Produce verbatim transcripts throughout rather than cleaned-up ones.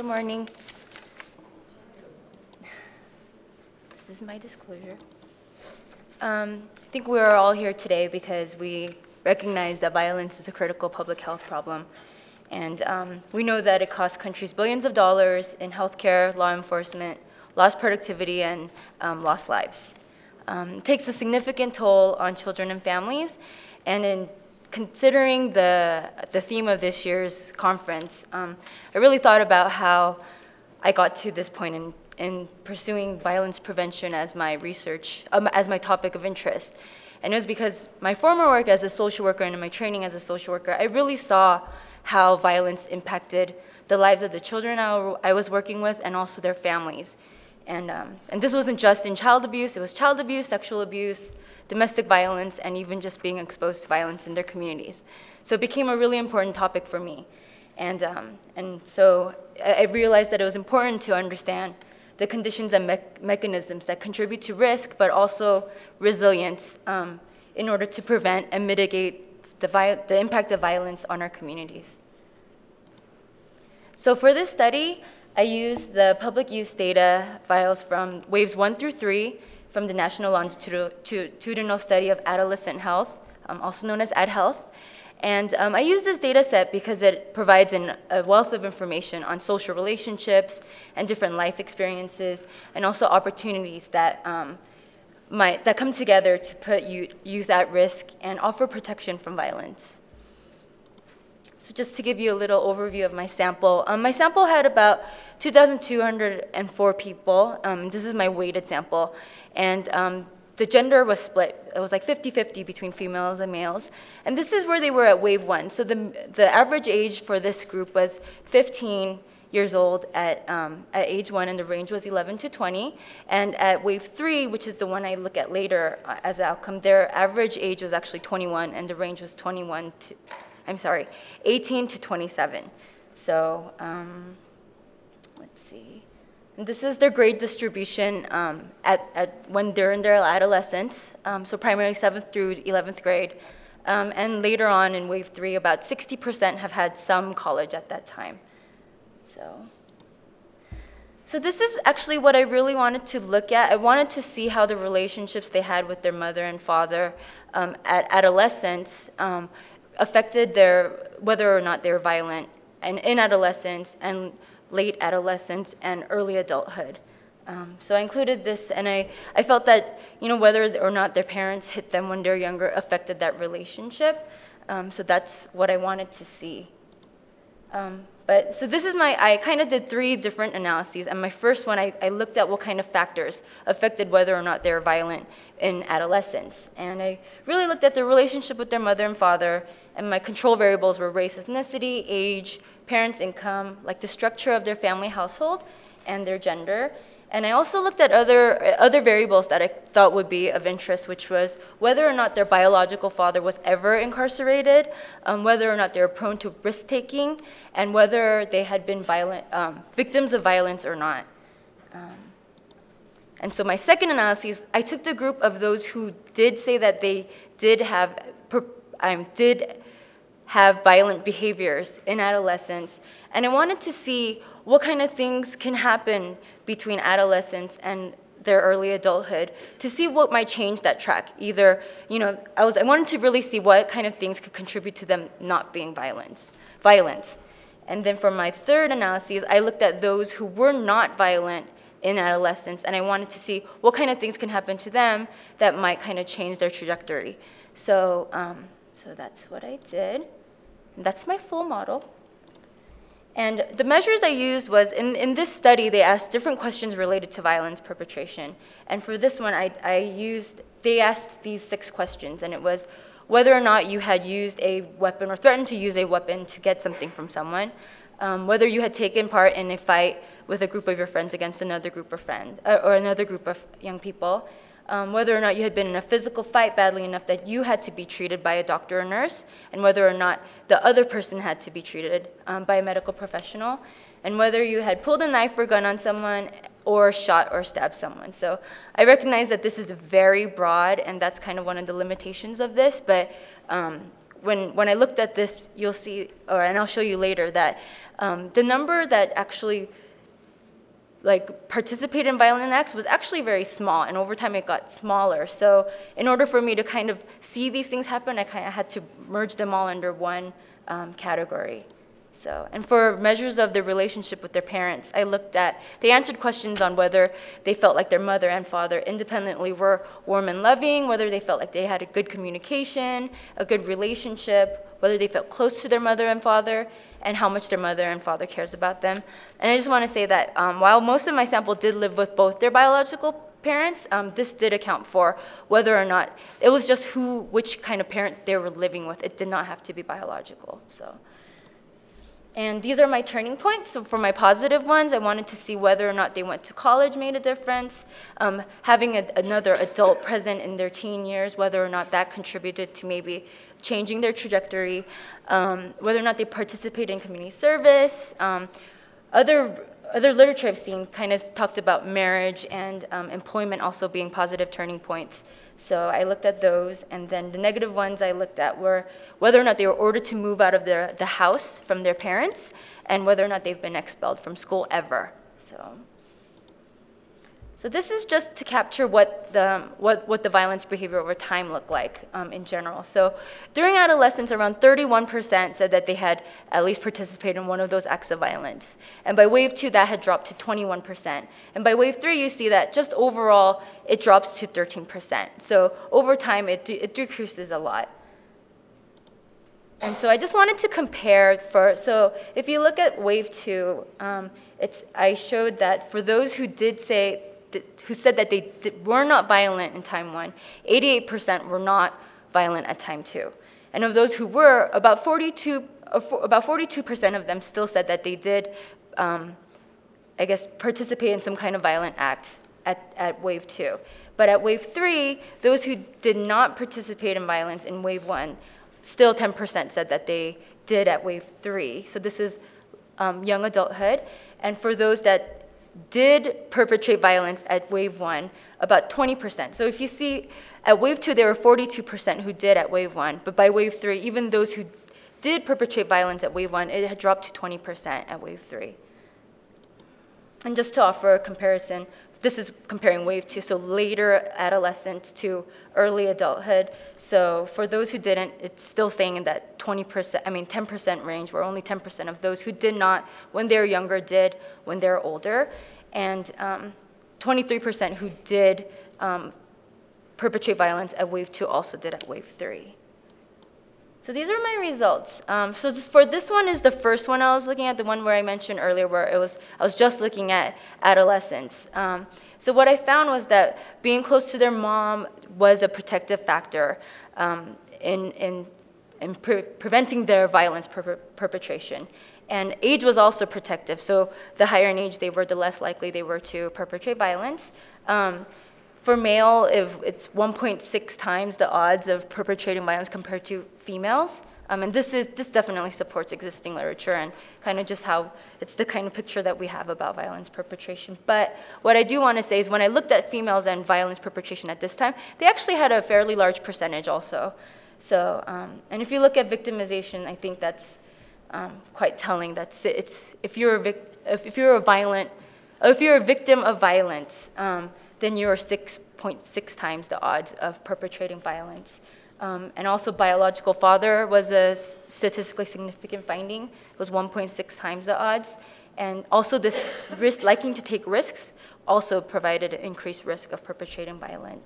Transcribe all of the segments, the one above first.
Good morning. This is my disclosure. Um, I think we're all here today because we recognize that violence is a critical public health problem. And um, we know that it costs countries billions of dollars in healthcare, law enforcement, lost productivity, and um, lost lives. Um, it takes a significant toll on children and families. And in considering the, the theme of this year's conference, um, I really thought about how I got to this point in, in pursuing violence prevention as my research, um, as my topic of interest. And it was because my former work as a social worker and in my training as a social worker, I really saw how violence impacted the lives of the children I, I was working with and also their families. And, um, and this wasn't just in child abuse, it was child abuse, sexual abuse, domestic violence, and even just being exposed to violence in their communities. So it became a really important topic for me. And, um, and so I I realized that it was important to understand the conditions and me mechanisms that contribute to risk, but also resilience um, in order to prevent and mitigate the, the impact of violence on our communities. So for this study, I used the public use data files from waves one through three from the National Longitudinal Study of Adolescent Health, um, also known as AdHealth. And um, I use this data set because it provides an, a wealth of information on social relationships and different life experiences, and also opportunities that, um, might, that come together to put youth, youth at risk and offer protection from violence. So just to give you a little overview of my sample, um, my sample had about two thousand two hundred four people. Um, this is my weighted sample. And um, the gender was split. It was like fifty fifty between females and males. And this is where they were at wave one. So the, the average age for this group was fifteen years old at, um, at age one, and the range was eleven to twenty. And at wave three, which is the one I look at later uh, as an outcome, their average age was actually twenty-one, and the range was twenty-one to, I'm sorry, eighteen to twenty-seven. So um, let's see. And this is their grade distribution um, at, at when they're in their adolescence, um, so primarily seventh through eleventh grade. Um, and later on in wave three, about sixty percent have had some college at that time. So, so this is actually what I really wanted to look at. I wanted to see how the relationships they had with their mother and father um, at adolescence um, affected their, whether or not they were violent and in adolescence and late adolescence and early adulthood. Um, so I included this, and I, I felt that, you know, whether or not their parents hit them when they're younger affected that relationship. Um, so that's what I wanted to see. Um, but so this is my, I kind of did three different analyses, and my first one, I, I looked at what kind of factors affected whether or not they were violent in adolescence. And I really looked at their relationship with their mother and father, and my control variables were race, ethnicity, age, parents' income, like the structure of their family household, and their gender. And I also looked at other, other variables that I thought would be of interest, which was whether or not their biological father was ever incarcerated, um, whether or not they were prone to risk-taking, and whether they had been violent, um, victims of violence or not. Um, and so my second analysis, I took the group of those who did say that they did have, um, did have violent behaviors in adolescence, and I wanted to see what kind of things can happen between adolescence and their early adulthood to see what might change that track. Either, you know, I was I wanted to really see what kind of things could contribute to them not being violent. Violent. And then for my third analysis, I looked at those who were not violent in adolescence, and I wanted to see what kind of things can happen to them that might kind of change their trajectory. So, um, so that's what I did. That's my full model. And the measures I used was, in, in this study, they asked different questions related to violence perpetration. And for this one, I, I used, they asked these six questions, and it was whether or not you had used a weapon or threatened to use a weapon to get something from someone, um, whether you had taken part in a fight with a group of your friends against another group of friends, uh, or another group of young people, Um, whether or not you had been in a physical fight badly enough that you had to be treated by a doctor or nurse, and whether or not the other person had to be treated um, by a medical professional, and whether you had pulled a knife or gun on someone or shot or stabbed someone. So I recognize that this is very broad, and that's kind of one of the limitations of this, but um, when, when I looked at this, you'll see, or and I'll show you later, that um, the number that actually like participated in violent acts was actually very small, and over time it got smaller. So in order for me to kind of see these things happen, I kind of had to merge them all under one um, category. So, and for measures of their relationship with their parents, I looked at, they answered questions on whether they felt like their mother and father independently were warm and loving, whether they felt like they had a good communication, a good relationship, whether they felt close to their mother and father, and how much their mother and father cares about them. And I just want to say that um, while most of my sample did live with both their biological parents, um, this did account for whether or not, it was just who, which kind of parent they were living with. It did not have to be biological, so. And these are my turning points. So for my positive ones, I wanted to see whether or not they went to college made a difference. Um, having a, another adult present in their teen years, whether or not that contributed to maybe changing their trajectory. Um, whether or not they participate in community service. Um, other, other literature I've seen kind of talked about marriage and um, employment also being positive turning points. So I looked at those, and then the negative ones I looked at were whether or not they were ordered to move out of their, the house from their parents, and whether or not they've been expelled from school ever. So, so this is just to capture what the, what, what the violence behavior over time looked like um, in general. So during adolescence, around thirty-one percent said that they had at least participated in one of those acts of violence. And by wave two, that had dropped to twenty-one percent. And by wave three, you see that just overall, it drops to thirteen percent. So over time, it, de it decreases a lot. And so I just wanted to compare for, so if you look at wave two, um, it's, I showed that for those who did say, who said that they did, were not violent in time one, eighty-eight percent were not violent at time two. And of those who were, about forty-two, about forty-two percent of them still said that they did, um, I guess, participate in some kind of violent act at, at wave two. But at wave three, those who did not participate in violence in wave one, still ten percent said that they did at wave three. So this is um, young adulthood. And for those that did perpetrate violence at wave one, about twenty percent. So if you see, at wave two, there were forty-two percent who did at wave one, but by wave three, even those who did perpetrate violence at wave one, it had dropped to twenty percent at wave three. And just to offer a comparison, this is comparing wave two, so later adolescence to early adulthood. So for those who didn't, it's still staying in that twenty percent, I mean ten percent range, where only ten percent of those who did not, when they were younger, did when they're older. And um, twenty-three percent who did um, perpetrate violence at wave two also did at wave three. So these are my results. Um, so this, for this one is the first one I was looking at, the one where I mentioned earlier where it was, I was just looking at adolescence. Um, so what I found was that being close to their mom was a protective factor um, in, in, in pre preventing their violence per perpetration. And age was also protective. So the higher in age they were, the less likely they were to perpetrate violence. Um, For male, if it's one point six times the odds of perpetrating violence compared to females. Um, and this is this definitely supports existing literature and kind of just how it's the kind of picture that we have about violence perpetration. But what I do want to say is when I looked at females and violence perpetration at this time, they actually had a fairly large percentage also. So, um, and if you look at victimization, I think that's um, quite telling. That's it's if you're a vic if, if you're a violent, if you're a victim of violence. Um, then you're six point six times the odds of perpetrating violence. Um, and also biological father was a statistically significant finding. It was one point six times the odds. And also this risk, liking to take risks also provided an increased risk of perpetrating violence.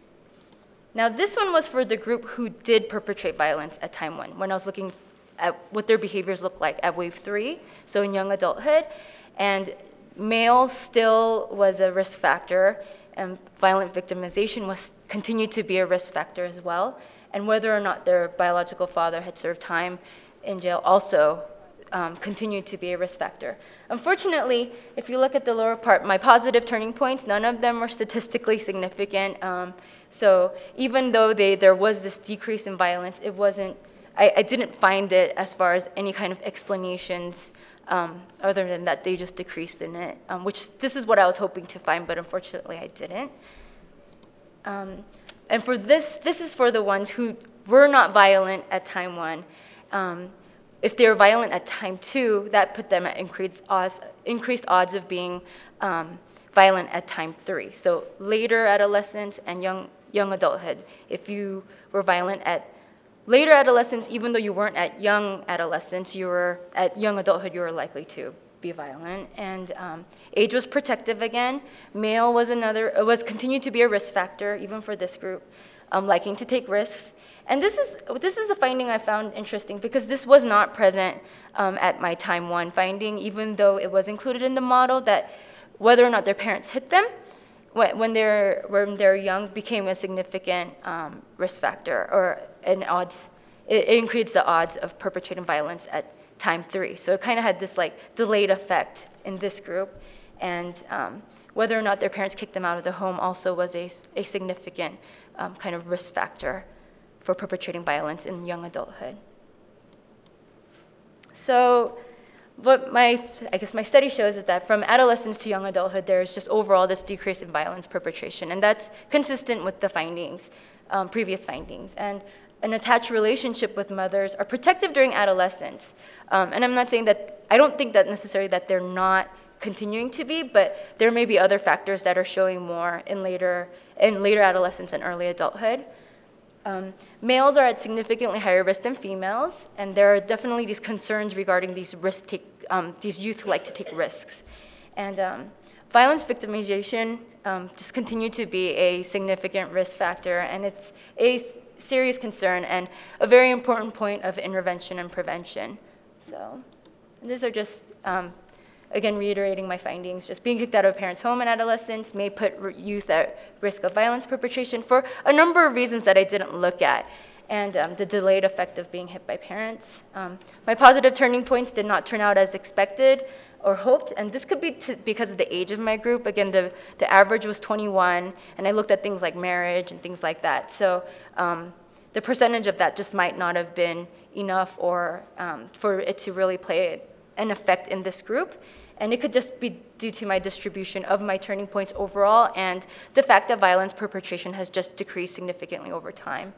Now this one was for the group who did perpetrate violence at time one, when I was looking at what their behaviors looked like at wave three, so in young adulthood. And males still was a risk factor, and violent victimization was continued to be a risk factor as well. And whether or not their biological father had served time in jail also um, continued to be a risk factor. Unfortunately, if you look at the lower part, my positive turning points, none of them were statistically significant. Um, so even though they, there was this decrease in violence, it wasn't, I, I didn't find it as far as any kind of explanations Um, other than that they just decreased in it, um, which this is what I was hoping to find, but unfortunately I didn't. Um, and for this, this is for the ones who were not violent at time one. Um, if they were violent at time two, that put them at increased odds, increased odds of being um, violent at time three. So later adolescence and young young adulthood. If you were violent at later adolescence, even though you weren't at young adolescence, you were at young adulthood, you were likely to be violent. And um, age was protective again. Male was another, uh, was continued to be a risk factor, even for this group, um, liking to take risks. And this is this is a finding I found interesting because this was not present um, at my time one finding, even though it was included in the model that whether or not their parents hit them when they're when they're young became a significant um, risk factor or an odds. It, it increased the odds of perpetrating violence at time three. So it kind of had this like delayed effect in this group, and um, whether or not their parents kicked them out of the home also was a, a significant um, kind of risk factor for perpetrating violence in young adulthood. So what my, I guess my study shows is that from adolescence to young adulthood, there's just overall this decrease in violence perpetration, and that's consistent with the findings, um, previous findings. And an attached relationship with mothers are protective during adolescence. Um, and I'm not saying that, I don't think that necessarily that they're not continuing to be, but there may be other factors that are showing more in later, in later adolescence and early adulthood. Um, males are at significantly higher risk than females, and there are definitely these concerns regarding these risk take, um, these youth who like to take risks. And um, violence victimization um, just continue to be a significant risk factor, and it's a serious concern and a very important point of intervention and prevention. So these are just um, again, reiterating my findings, just being kicked out of a parent's home in adolescence may put youth at risk of violence perpetration for a number of reasons that I didn't look at, and um, the delayed effect of being hit by parents. Um, my positive turning points did not turn out as expected or hoped, and this could be t because of the age of my group. Again, the, the average was twenty-one, and I looked at things like marriage and things like that. So um, the percentage of that just might not have been enough or um, for it to really play an effect in this group. And it could just be due to my distribution of my turning points overall and the fact that violence perpetration has just decreased significantly over time.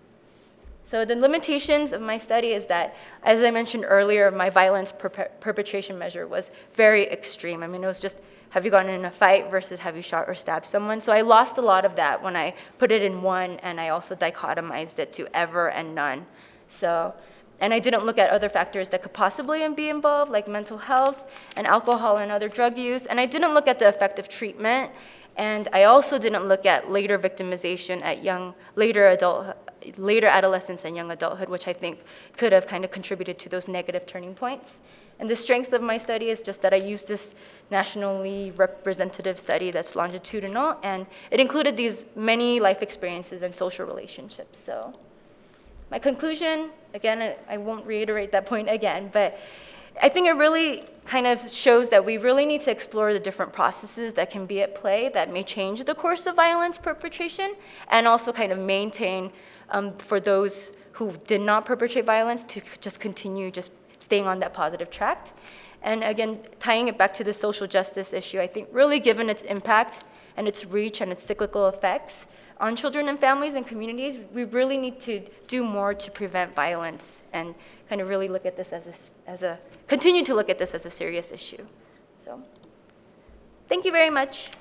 So the limitations of my study is that, as I mentioned earlier, my violence per perpetration measure was very extreme. I mean, it was just, have you gotten in a fight versus have you shot or stabbed someone? So I lost a lot of that when I put it in one, and I also dichotomized it to ever and none. So. And I didn't look at other factors that could possibly be involved, like mental health and alcohol and other drug use. And I didn't look at the effect of treatment. And I also didn't look at later victimization at young, later adult, later adolescence and young adulthood, which I think could have kind of contributed to those negative turning points. And the strength of my study is just that I used this nationally representative study that's longitudinal, and it included these many life experiences and social relationships. So. My conclusion, again, I, I won't reiterate that point again, but I think it really kind of shows that we really need to explore the different processes that can be at play that may change the course of violence perpetration, and also kind of maintain um, for those who did not perpetrate violence to just continue just staying on that positive track. And again, tying it back to the social justice issue, I think really given its impact and its reach and its cyclical effects on children and families and communities, we really need to do more to prevent violence and kind of really look at this as a, as a, continue to look at this as a serious issue. So, thank you very much.